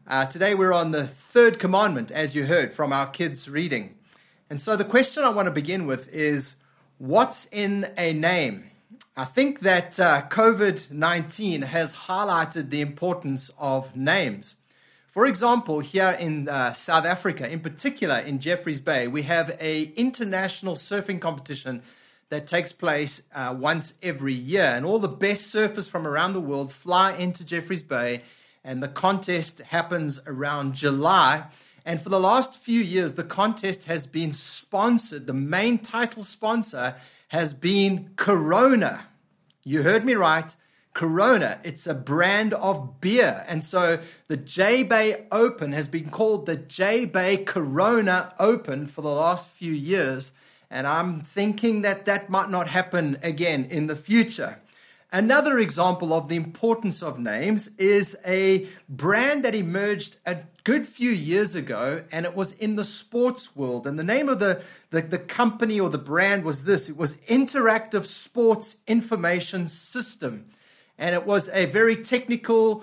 Today we're on the third commandment, as you heard from our kids' reading. And so the question I want to begin with is, what's in a name? I think that COVID-19 has highlighted the importance of names. For example, here in South Africa, in particular in Jeffreys Bay, we have an international surfing competition that takes place once every year. And all the best surfers from around the world fly into Jeffreys Bay, and the contest happens around July. And for the last few years, the contest has been sponsored. The main title sponsor has been Corona. You heard me right, Corona. It's a brand of beer. And so the J-Bay Open has been called the J-Bay Corona Open for the last few years. And I'm thinking that that might not happen again in the future. Another example of the importance of names is a brand that emerged a good few years ago, and it was in the sports world. And the name of the company or the brand was this. It was Interactive Sports Information System. And it was a very technical,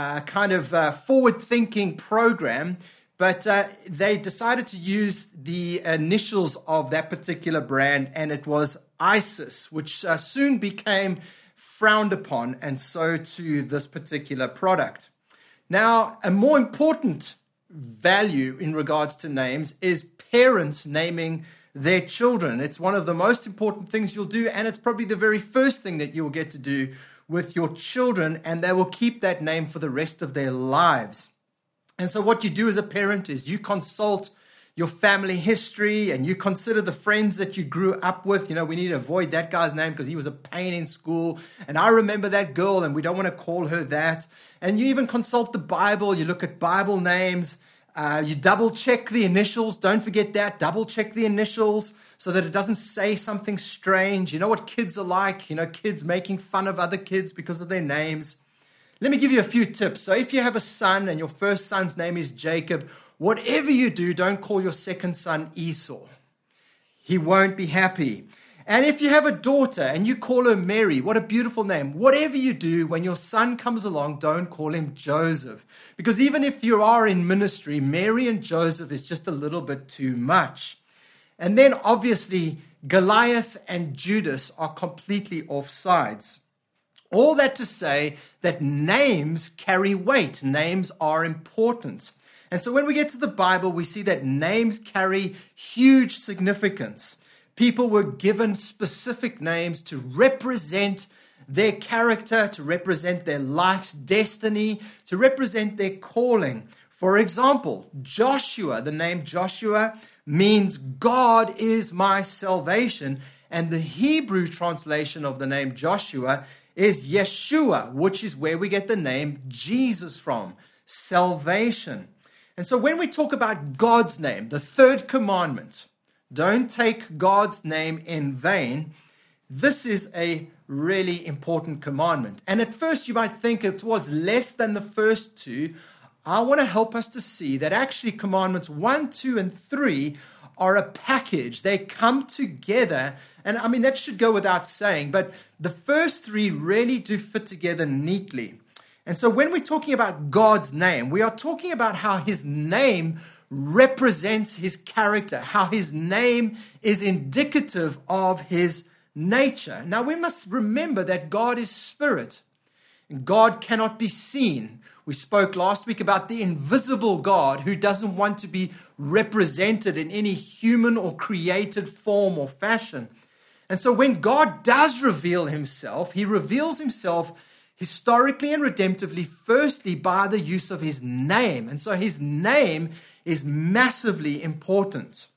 forward-thinking program. But they decided to use the initials of that particular brand, and it was ISIS, which soon became frowned upon, and so to this particular product. Now, a more important value in regards to names is parents naming their children. It's one of the most important things you'll do, and it's probably the very first thing that you'll get to do with your children, and they will keep that name for the rest of their lives. And so what you do as a parent is you consult your family history and you consider the friends that you grew up with. You know, we need to avoid that guy's name because he was a pain in school. And I remember that girl and we don't want to call her that. And you even consult the Bible. You look at Bible names. You double check the initials. Don't forget that. Double check the initials so that it doesn't say something strange. You know what kids are like? You know, kids making fun of other kids because of their names. Let me give you a few tips. So if you have a son and your first son's name is Jacob, whatever you do, don't call your second son Esau. He won't be happy. And if you have a daughter and you call her Mary, what a beautiful name. Whatever you do, when your son comes along, don't call him Joseph. Because even if you are in ministry, Mary and Joseph is just a little bit too much. And then obviously, Goliath and Judas are completely off sides. All that to say that names carry weight. Names are important. And so when we get to the Bible, we see that names carry huge significance. People were given specific names to represent their character, to represent their life's destiny, to represent their calling. For example, Joshua, the name Joshua means God is my salvation. And the Hebrew translation of the name Joshua is Yeshua, which is where we get the name Jesus from, salvation. And so when we talk about God's name, the third commandment, don't take God's name in vain, this is a really important commandment. And at first you might think it was less than the first two. I want to help us to see that actually commandments 1, 2, and 3 are a package. They come together. And I mean, that should go without saying, but the first 3 really do fit together neatly. And so when we're talking about God's name, we are talking about how his name represents his character, how his name is indicative of his nature. Now, we must remember that God is spirit, and God cannot be seen. We spoke last week about the invisible God who doesn't want to be represented in any human or created form or fashion. And so when God does reveal himself, he reveals himself historically and redemptively, firstly by the use of his name. And so his name is massively important.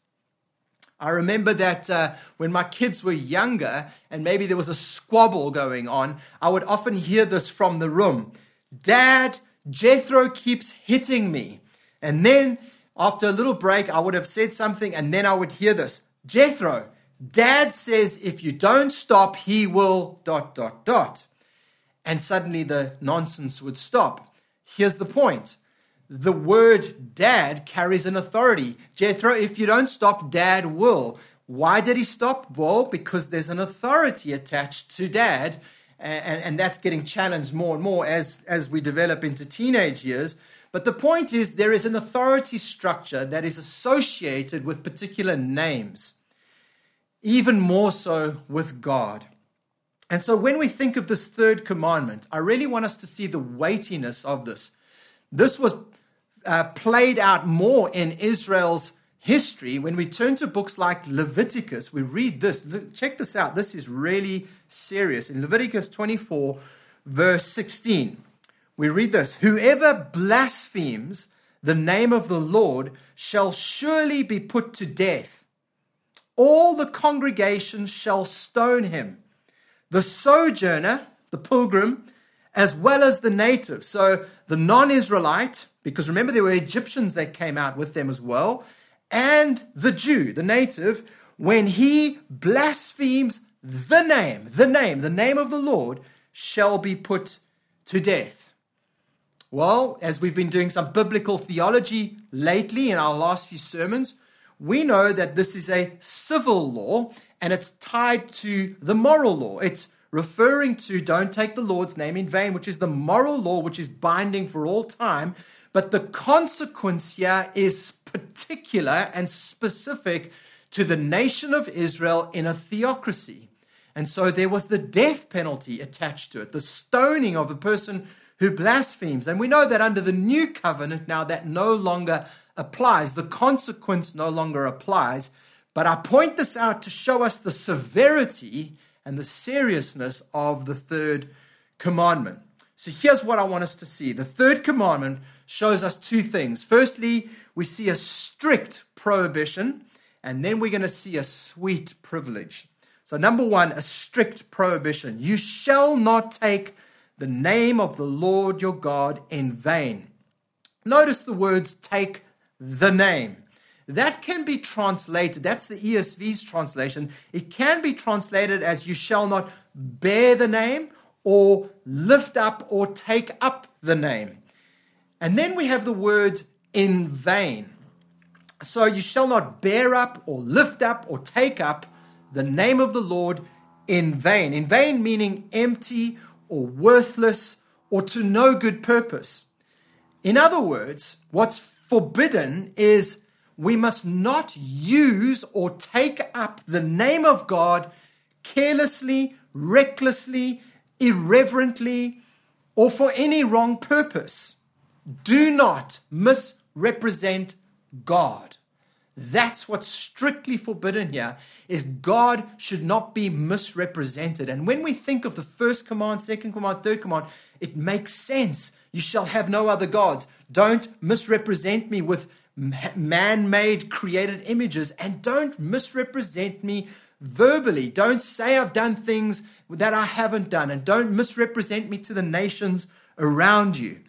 I remember that when my kids were younger and maybe there was a squabble going on, I would often hear this from the room. Dad, Jethro keeps hitting me. And then after a little break, I would have said something and then I would hear this. Jethro, Dad says if you don't stop, he will ... And suddenly the nonsense would stop. Here's the point. The word dad carries an authority. Jethro, if you don't stop, Dad will. Why did he stop? Well, because there's an authority attached to Dad, and that's getting challenged more and more as we develop into teenage years. But the point is, there is an authority structure that is associated with particular names, even more so with God. And so when we think of this third commandment, I really want us to see the weightiness of this. This was played out more in Israel's history. When we turn to books like Leviticus, we read this. Check this out. This is really serious. In Leviticus 24, verse 16, we read this: "Whoever blasphemes the name of the Lord shall surely be put to death. All the congregation shall stone him, the sojourner, the pilgrim, as well as the native." So the non-Israelite, because remember there were Egyptians that came out with them as well, and the Jew, the native, when he blasphemes the name of the Lord, shall be put to death. Well, as we've been doing some biblical theology lately in our last few sermons, we know that this is a civil law and it's tied to the moral law. It's referring to don't take the Lord's name in vain, which is the moral law, which is binding for all time. But the consequence here is particular and specific to the nation of Israel in a theocracy. And so there was the death penalty attached to it, the stoning of a person who blasphemes. And we know that under the new covenant now that no longer applies. The consequence no longer applies. But I point this out to show us the severity and the seriousness of the third commandment. So here's what I want us to see. The third commandment shows us two things. Firstly, we see a strict prohibition, and then we're going to see a sweet privilege. So number one, a strict prohibition. You shall not take the name of the Lord your God in vain. Notice the words take the name. That can be translated, that's the ESV's translation. It can be translated as you shall not bear the name or lift up or take up the name. And then we have the word in vain. So you shall not bear up or lift up or take up the name of the Lord in vain. In vain meaning empty or worthless or to no good purpose. In other words, what's forbidden is we must not use or take up the name of God carelessly, recklessly, irreverently, or for any wrong purpose. Do not misrepresent God. That's what's strictly forbidden here, is God should not be misrepresented. And when we think of the first command, second command, third command, it makes sense. You shall have no other gods. Don't misrepresent me with man-made created images, and don't misrepresent me verbally. Don't say I've done things that I haven't done, and don't misrepresent me to the nations around you.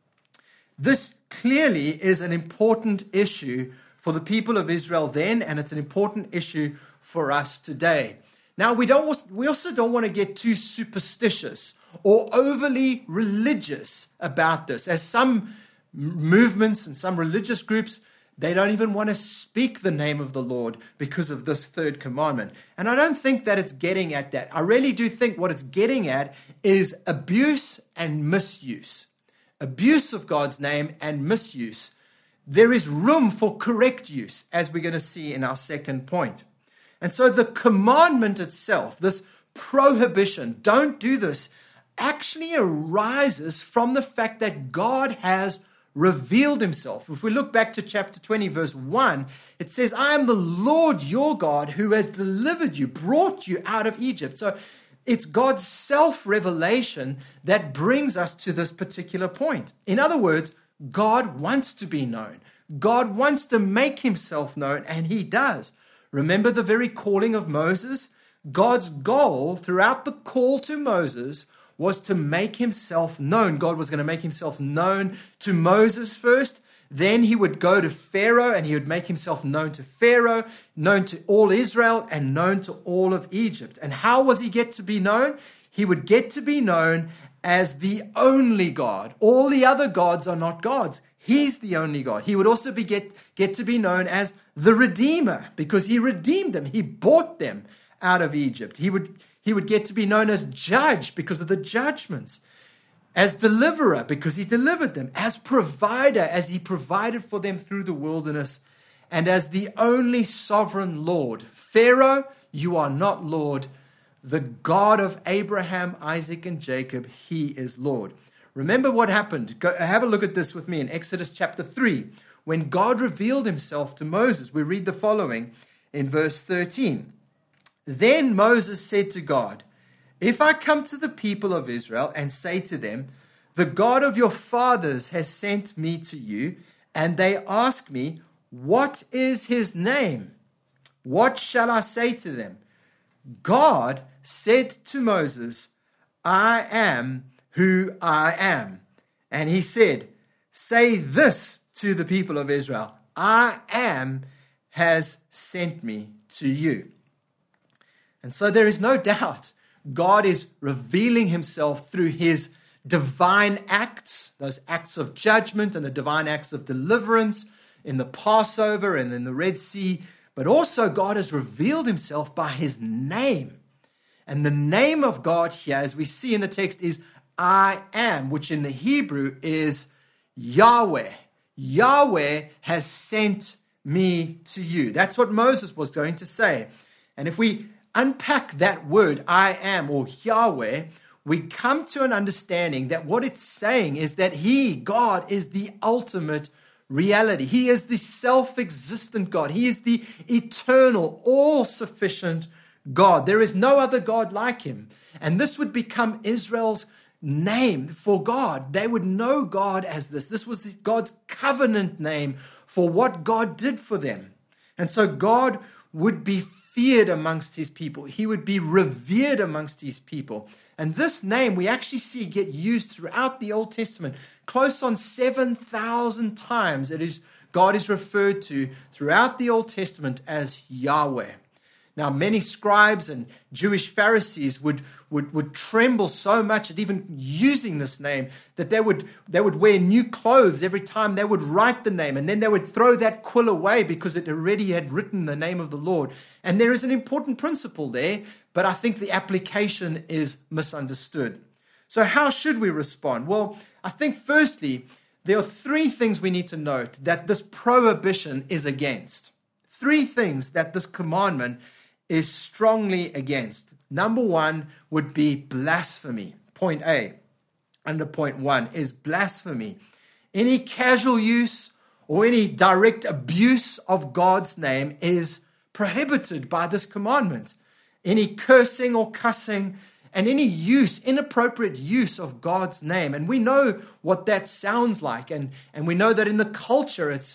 This clearly is an important issue for the people of Israel then, and it's an important issue for us today. Now, we also don't want to get too superstitious or overly religious about this. As some movements and some religious groups, they don't even want to speak the name of the Lord because of this third commandment. And I don't think that it's getting at that. I really do think what it's getting at is abuse and misuse. Abuse of God's name and misuse. There is room for correct use, as we're going to see in our second point. And so the commandment itself, this prohibition, don't do this, actually arises from the fact that God has revealed himself. If we look back to chapter 20, verse 1, it says, I am the Lord your God who has delivered you, brought you out of Egypt. So it's God's self-revelation that brings us to this particular point. In other words, God wants to be known. God wants to make himself known, and he does. Remember the very calling of Moses? God's goal throughout the call to Moses was to make himself known. God was going to make himself known to Moses first. Then he would go to Pharaoh and he would make himself known to Pharaoh, known to all Israel, and known to all of Egypt. And how was he get to be known? He would get to be known as the only God. All the other gods are not gods. He's the only God. He would also get to be known as the Redeemer because he redeemed them. He bought them out of Egypt. He would get to be known as Judge because of the judgments. as deliverer, because he delivered them, as provider, as he provided for them through the wilderness, and as the only sovereign Lord. Pharaoh, you are not Lord. The God of Abraham, Isaac, and Jacob, he is Lord. Remember what happened. Have a look at this with me in Exodus chapter 3. When God revealed himself to Moses, we read the following in verse 13. Then Moses said to God, if I come to the people of Israel and say to them, the God of your fathers has sent me to you, and they ask me, what is his name? What shall I say to them? God said to Moses, I am who I am. And he said, say this to the people of Israel, I am has sent me to you. And so there is no doubt God is revealing himself through his divine acts, those acts of judgment and the divine acts of deliverance in the Passover and in the Red Sea. But also God has revealed himself by his name. And the name of God here, as we see in the text, is I am, which in the Hebrew is Yahweh. Yahweh has sent me to you. That's what Moses was going to say. And if we unpack that word, I am, or Yahweh, we come to an understanding that what it's saying is that he, God, is the ultimate reality. He is the self-existent God. He is the eternal, all-sufficient God. There is no other God like him. And this would become Israel's name for God. They would know God as this. This was God's covenant name for what God did for them. And so God would be feared amongst his people. He would be revered amongst his people. And this name we actually see get used throughout the Old Testament. Close on 7,000 times God is referred to throughout the Old Testament as Yahweh. Now, many scribes and Jewish Pharisees would tremble so much at even using this name that they would wear new clothes every time they would write the name, and then they would throw that quill away because it already had written the name of the Lord. And there is an important principle there, but I think the application is misunderstood. So how should we respond? Well, I think firstly, there are three things we need to note that this prohibition is against. Three things that this commandment is strongly against. Number one would be blasphemy. Point A, under point 1, is blasphemy. Any casual use or any direct abuse of God's name is prohibited by this commandment. Any cursing or cussing and any inappropriate use of God's name. And we know what that sounds like. And we know that in the culture it's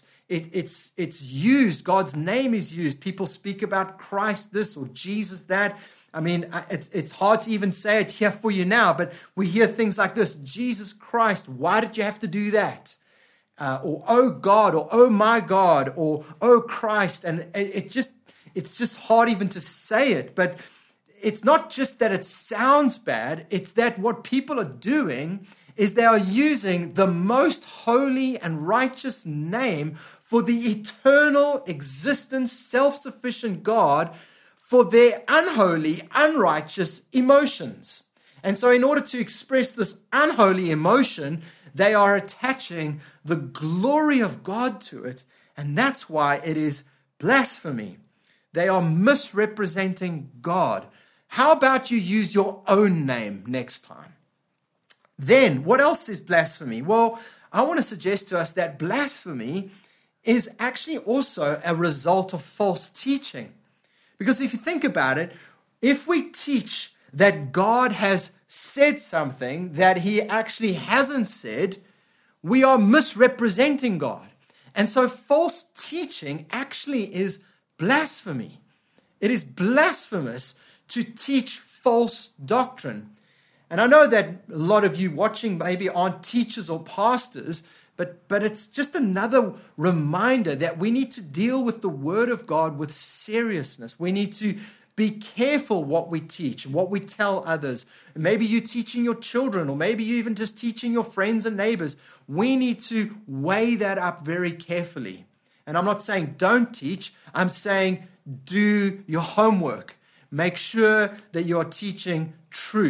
used. God's name is used. People speak about Christ this or Jesus that. I mean, it's hard to even say it here for you now, but we hear things like this: Jesus Christ, why did you have to do that? Or oh God, or oh my God, or oh Christ. And it's just hard even to say it. But it's not just that it sounds bad, it's that what people are doing is they are using the most holy and righteous name for the eternal, existent, self-sufficient God for their unholy, unrighteous emotions. And so in order to express this unholy emotion, they are attaching the glory of God to it, and that's why it is blasphemy. They are misrepresenting God. How about you use your own name next time? Then, what else is blasphemy? Well, I want to suggest to us that blasphemy is actually also a result of false teaching. Because if you think about it, if we teach that God has said something that he actually hasn't said, we are misrepresenting God. And so false teaching actually is blasphemy. It is blasphemous to teach false doctrine. And I know that a lot of you watching maybe aren't teachers or pastors, but it's just another reminder that we need to deal with the Word of God with seriousness. We need to be careful what we teach, what we tell others. Maybe you're teaching your children, or maybe you're even just teaching your friends and neighbors. We need to weigh that up very carefully. And I'm not saying don't teach. I'm saying do your homework. Make sure that you're teaching truth.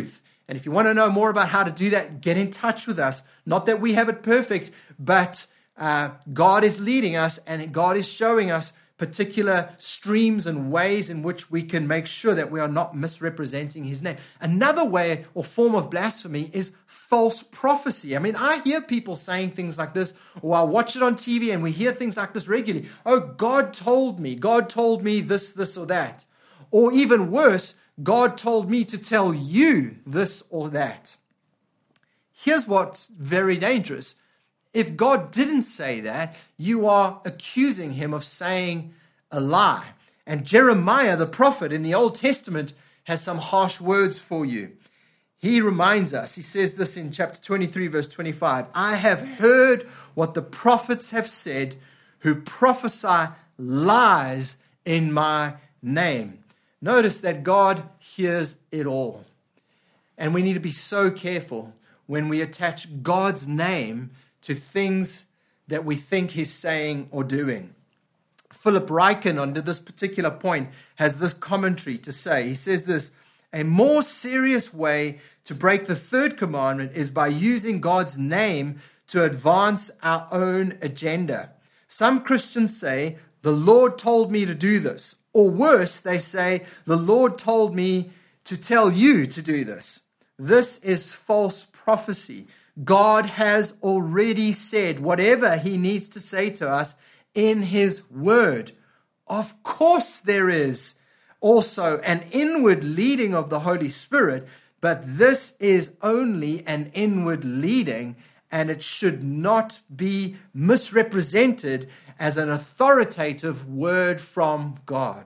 And if you want to know more about how to do that, get in touch with us. Not that we have it perfect, but God is leading us and God is showing us particular streams and ways in which we can make sure that we are not misrepresenting his name. Another way or form of blasphemy is false prophecy. I mean, I hear people saying things like this, or I watch it on TV and we hear things like this regularly. Oh, God told me this, this, or that. Or even worse, God told me to tell you this or that. Here's what's very dangerous. If God didn't say that, you are accusing him of saying a lie. And Jeremiah, the prophet in the Old Testament, has some harsh words for you. He reminds us, he says this in chapter 23, verse 25, I have heard what the prophets have said who prophesy lies in my name. Notice that God hears it all. And we need to be so careful when we attach God's name to things that we think he's saying or doing. Philip Ryken, under this particular point, has this commentary to say. He says this, a more serious way to break the third commandment is by using God's name to advance our own agenda. Some Christians say, the Lord told me to do this. Or worse, they say, the Lord told me to tell you to do this. This is false prophecy. God has already said whatever he needs to say to us in his word. Of course there is also an inward leading of the Holy Spirit, but this is only an inward leading, and it should not be misrepresented as an authoritative word from God.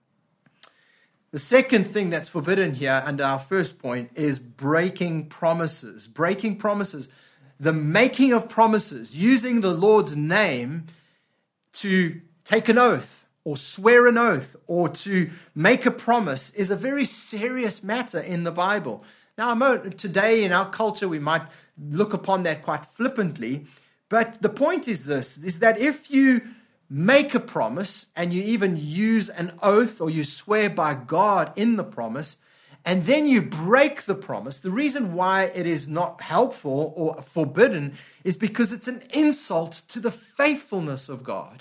The second thing that's forbidden here under our first point is breaking promises. Breaking promises. The making of promises, using the Lord's name to take an oath or swear an oath or to make a promise is a very serious matter in the Bible. Now, today in our culture, we might look upon that quite flippantly, but the point is this, is that if you make a promise and you even use an oath or you swear by God in the promise, and then you break the promise, the reason why it is not helpful or forbidden is because it's an insult to the faithfulness of God.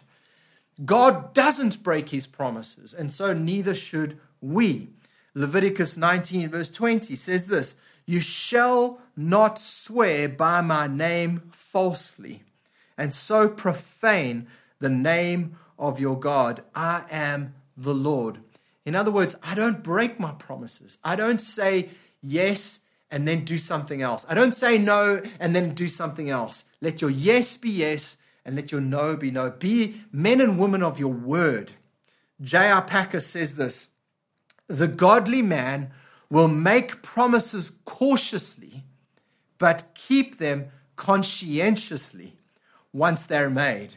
God doesn't break his promises, and so neither should we. Leviticus 19 verse 20 says this, you shall not swear by my name falsely, and so profane the name of your God. I am the Lord. In other words, I don't break my promises. I don't say yes and then do something else. I don't say no and then do something else. Let your yes be yes and let your no be no. Be men and women of your word. J.R. Packer says this, the godly man will make promises cautiously, but keep them conscientiously once they're made,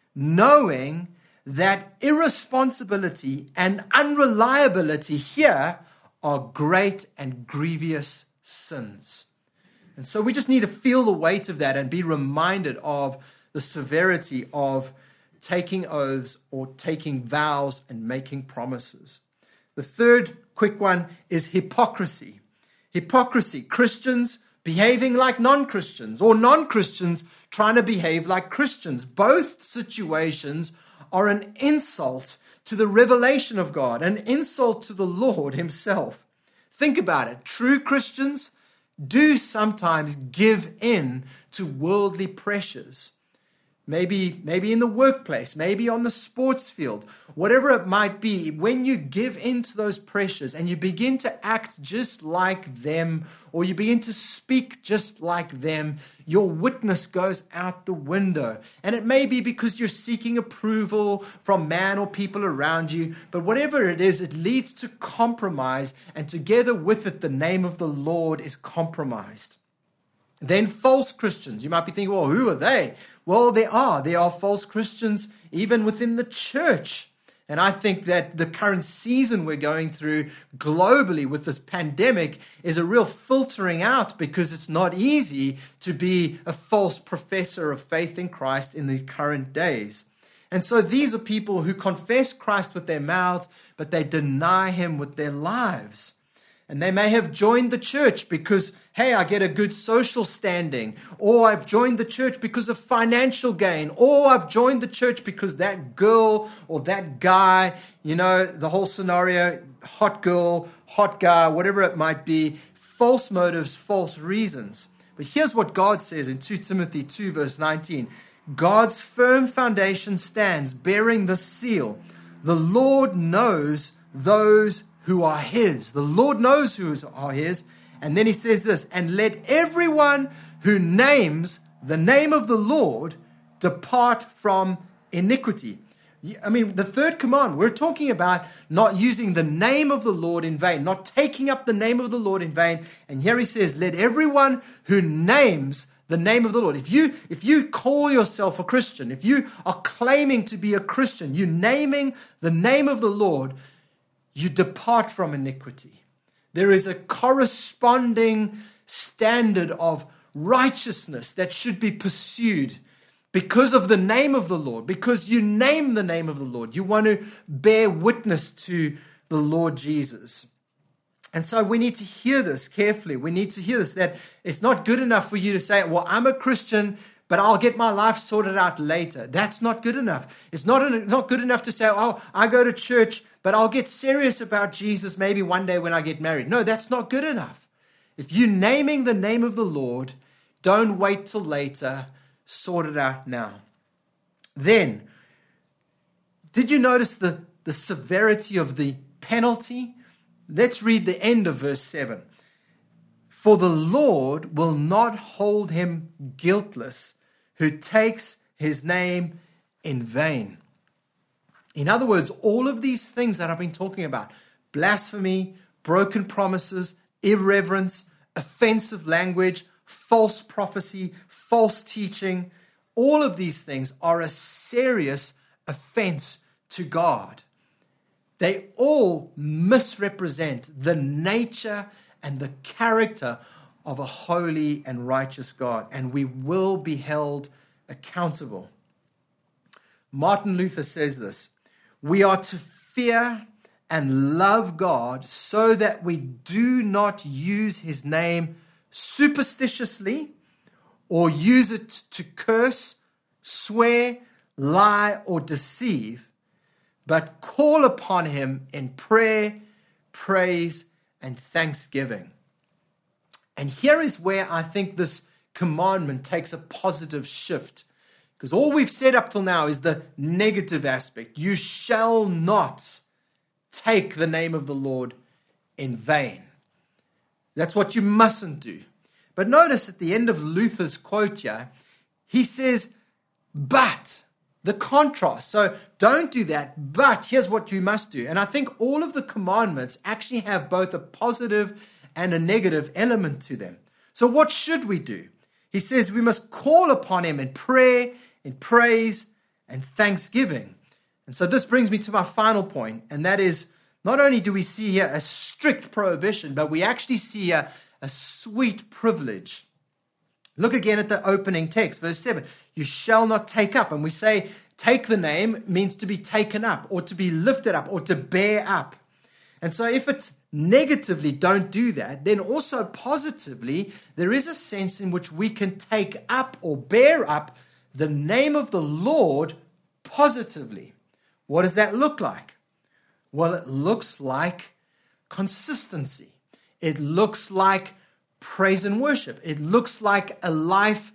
knowing that irresponsibility and unreliability here are great and grievous sins. And so we just need to feel the weight of that and be reminded of the severity of taking oaths or taking vows and making promises. The third quick one is hypocrisy. Hypocrisy, Christians behaving like non-Christians or non-Christians trying to behave like Christians. Both situations are an insult to the revelation of God, an insult to the Lord himself. Think about it. True Christians do sometimes give in to worldly pressures. Maybe in the workplace, maybe on the sports field, whatever it might be, when you give in to those pressures and you begin to act just like them, or you begin to speak just like them, your witness goes out the window. And it may be because you're seeking approval from man or people around you, but whatever it is, it leads to compromise, and together with it, the name of the Lord is compromised. Then false Christians. You might be thinking, well, who are they? Well, there are false Christians even within the church. And I think that the current season we're going through globally with this pandemic is a real filtering out, because it's not easy to be a false professor of faith in Christ in these current days. And so these are people who confess Christ with their mouths, but they deny him with their lives. And they may have joined the church because, hey, I get a good social standing. Or I've joined the church because of financial gain. Or I've joined the church because that girl or that guy, the whole scenario, hot girl, hot guy, whatever it might be, false motives, false reasons. But here's what God says in 2 Timothy 2 verse 19. God's firm foundation stands, bearing the seal. The Lord knows those who are his. The Lord knows who are his. And then he says this, and let everyone who names the name of the Lord depart from iniquity. I mean, the third command, we're talking about not using the name of the Lord in vain, not taking up the name of the Lord in vain. And here he says, let everyone who names the name of the Lord. If you call yourself a Christian, if you are claiming to be a Christian, you naming the name of the Lord, you depart from iniquity. There is a corresponding standard of righteousness that should be pursued because of the name of the Lord, because you name the name of the Lord. You want to bear witness to the Lord Jesus. And so we need to hear this carefully. We need to hear this, that it's not good enough for you to say, well, I'm a Christian, but I'll get my life sorted out later. That's not good enough. It's not good enough to say, oh, I go to church, but I'll get serious about Jesus maybe one day when I get married. No, that's not good enough. If you're naming the name of the Lord, don't wait till later. Sort it out now. Then, did you notice the severity of the penalty? Let's read the end of verse 7. For the Lord will not hold him guiltless who takes his name in vain. In other words, all of these things that I've been talking about, blasphemy, broken promises, irreverence, offensive language, false prophecy, false teaching, all of these things are a serious offense to God. They all misrepresent the nature and the character of a holy and righteous God, and we will be held accountable. Martin Luther says this, we are to fear and love God so that we do not use his name superstitiously or use it to curse, swear, lie, or deceive, but call upon him in prayer, praise, and thanksgiving. And here is where I think this commandment takes a positive shift. Because all we've said up till now is the negative aspect. You shall not take the name of the Lord in vain. That's what you mustn't do. But notice at the end of Luther's quote here, he says, but, the contrast. So don't do that, but here's what you must do. And I think all of the commandments actually have both a positive and a negative element to them. So what should we do? He says we must call upon him in prayer, in praise, and thanksgiving. And so this brings me to my final point, and that is not only do we see here a strict prohibition, but we actually see here a sweet privilege. Look again at the opening text, verse 7. You shall not take up. And we say take the name means to be taken up or to be lifted up or to bear up. And so if it's negatively don't do that, then also positively there is a sense in which we can take up or bear up the name of the Lord positively. What does that look like? Well, it looks like consistency. It looks like praise and worship. It looks like a life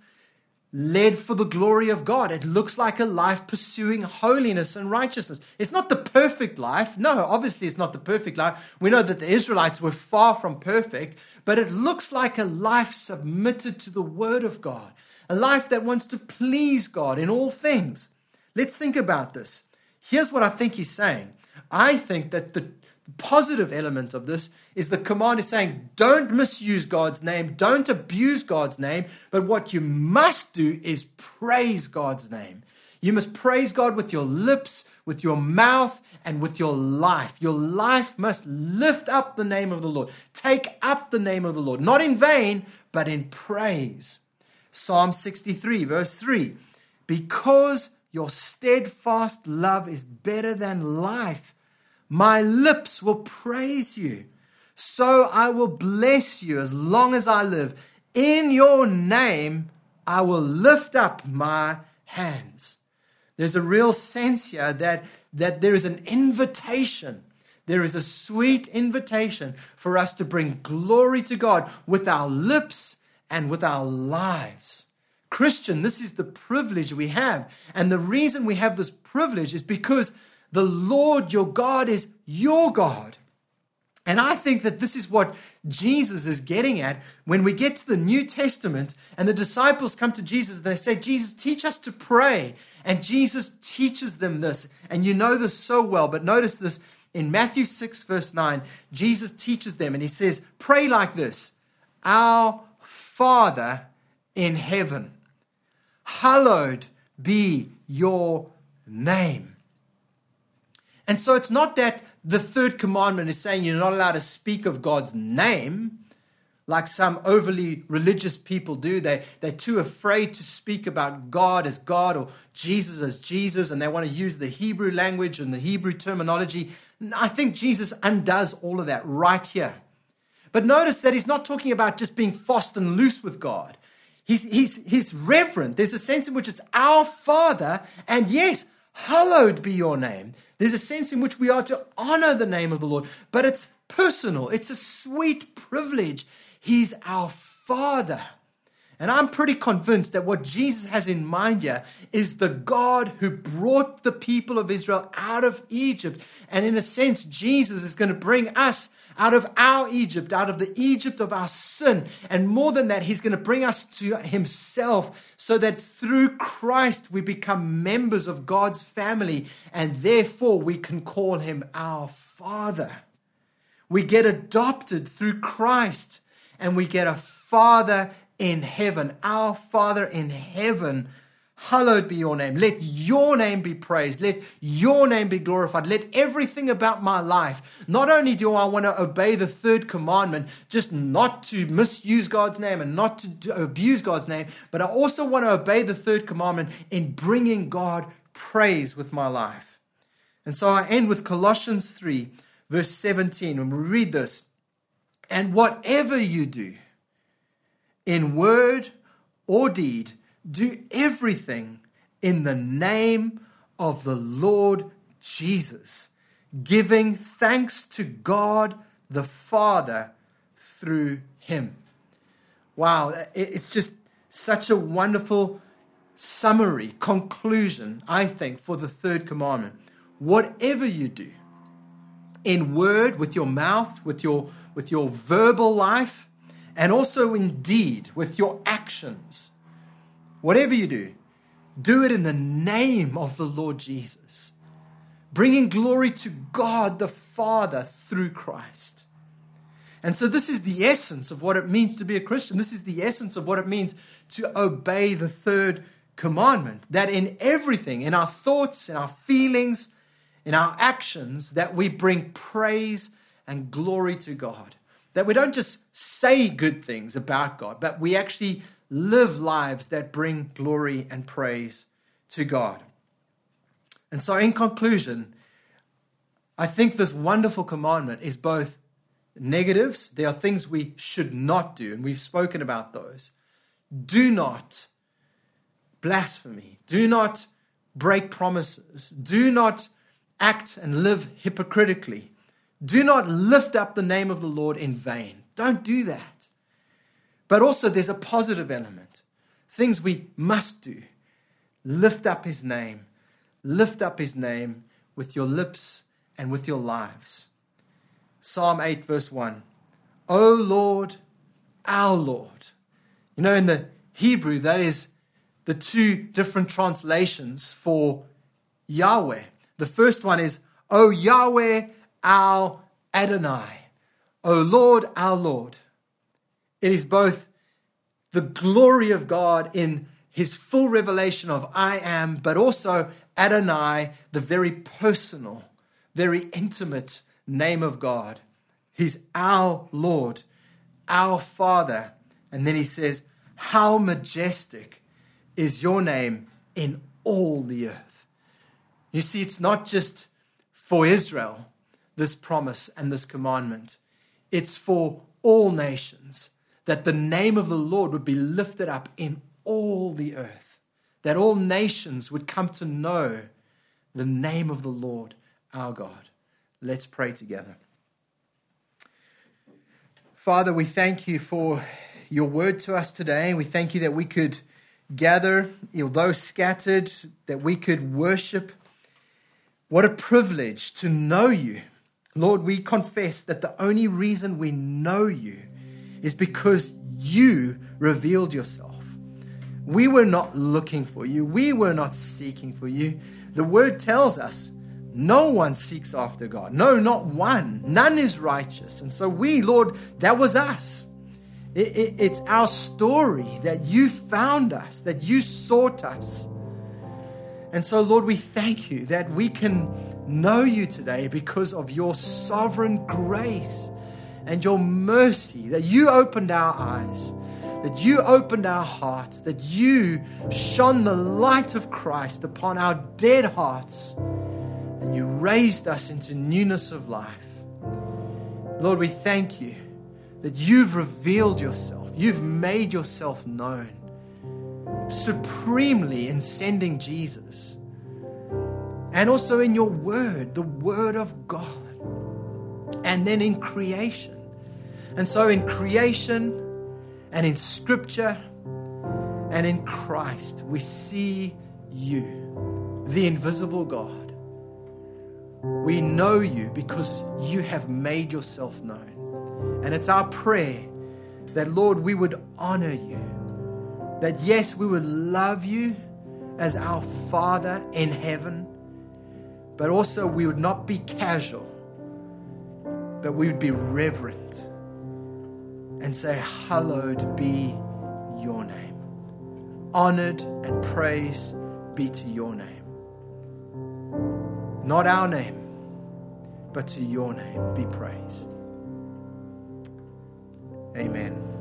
led for the glory of God. It looks like a life pursuing holiness and righteousness. It's not the perfect life. No, obviously it's not the perfect life. We know that the Israelites were far from perfect, but it looks like a life submitted to the Word of God, a life that wants to please God in all things. Let's think about this. Here's what I think he's saying. I think that the positive element of this is the command is saying, don't misuse God's name, don't abuse God's name, but what you must do is praise God's name. You must praise God with your lips, with your mouth, and with your life. Your life must lift up the name of the Lord. Take up the name of the Lord, not in vain, but in praise. Psalm 63, verse 3, because your steadfast love is better than life, my lips will praise you. So I will bless you as long as I live. In your name, I will lift up my hands. There's a real sense here that there is an invitation. There is a sweet invitation for us to bring glory to God with our lips and with our lives. Christian, this is the privilege we have. And the reason we have this privilege is because the Lord your God is your God. And I think that this is what Jesus is getting at when we get to the New Testament and the disciples come to Jesus and they say, Jesus, teach us to pray. And Jesus teaches them this. And you know this so well, but notice this in Matthew 6, verse 9, Jesus teaches them and he says, pray like this, our Father in heaven, hallowed be your name. And so it's not that the third commandment is saying you're not allowed to speak of God's name like some overly religious people do. They're too afraid to speak about God as God or Jesus as Jesus, and they want to use the Hebrew language and the Hebrew terminology. I think Jesus undoes all of that right here. But notice that he's not talking about just being fast and loose with God. He's reverent. There's a sense in which it's our Father, and yes, hallowed be your name. There's a sense in which we are to honor the name of the Lord, but it's personal. It's a sweet privilege. He's our Father. And I'm pretty convinced that what Jesus has in mind here is the God who brought the people of Israel out of Egypt. And in a sense, Jesus is going to bring us out of our Egypt, out of the Egypt of our sin. And more than that, he's going to bring us to himself so that through Christ we become members of God's family. And therefore we can call him our Father. We get adopted through Christ and we get a Father in heaven. Our Father in heaven, hallowed be your name. Let your name be praised. Let your name be glorified. Let everything about my life, not only do I want to obey the third commandment, just not to misuse God's name and not to abuse God's name, but I also want to obey the third commandment in bringing God praise with my life. And so I end with Colossians 3, verse 17, when we read this. And whatever you do, in word or deed, do everything in the name of the Lord Jesus, giving thanks to God the Father through him. Wow, it's just such a wonderful summary, conclusion, I think, for the third commandment. Whatever you do, in word, with your mouth, with your verbal life, and also in deed, with your actions. Whatever you do it in the name of the Lord Jesus, bringing glory to God the Father through Christ. And so this is the essence of what it means to be a Christian. This is the essence of what it means to obey the third commandment. That in everything, in our thoughts, in our feelings, in our actions, that we bring praise and glory to God. That we don't just say good things about God, but we actually live lives that bring glory and praise to God. And so in conclusion, I think this wonderful commandment is both negatives. There are things we should not do, and we've spoken about those. Do not blaspheme. Do not break promises. Do not act and live hypocritically. Do not lift up the name of the Lord in vain. Don't do that. But also there's a positive element. Things we must do. Lift up his name. Lift up his name with your lips and with your lives. Psalm 8 verse 1. O Lord, our Lord. You know, in the Hebrew, that is the two different translations for Yahweh. The first one is, O Yahweh, our Adonai. O Lord, our Lord. It is both the glory of God in his full revelation of I am, but also Adonai, the very personal, very intimate name of God. He's our Lord, our Father. And then he says, how majestic is your name in all the earth. You see, it's not just for Israel, this promise and this commandment. It's for all nations, that the name of the Lord would be lifted up in all the earth, that all nations would come to know the name of the Lord our God. Let's pray together. Father, we thank you for your word to us today. We thank you that we could gather, although scattered, that we could worship. What a privilege to know you. Lord, we confess that the only reason we know you is because you revealed yourself. We were not looking for you. We were not seeking for you. The word tells us no one seeks after God. No, not one. None is righteous. And so we, Lord, that was us. It's our story that you found us, that you sought us. And so, Lord, we thank you that we can know you today because of your sovereign grace and your mercy, that you opened our eyes, that you opened our hearts, that you shone the light of Christ upon our dead hearts, and you raised us into newness of life. Lord, we thank you that you've revealed yourself. You've made yourself known supremely in sending Jesus. And also in your word, the word of God. And then in creation. And so in creation and in scripture and in Christ, we see you, the invisible God. We know you because you have made yourself known. And it's our prayer that, Lord, we would honor you. That, yes, we would love you as our Father in heaven, but also we would not be casual, but we would be reverent and say, hallowed be your name. Honored and praised be to your name. Not our name, but to your name be praised. Amen.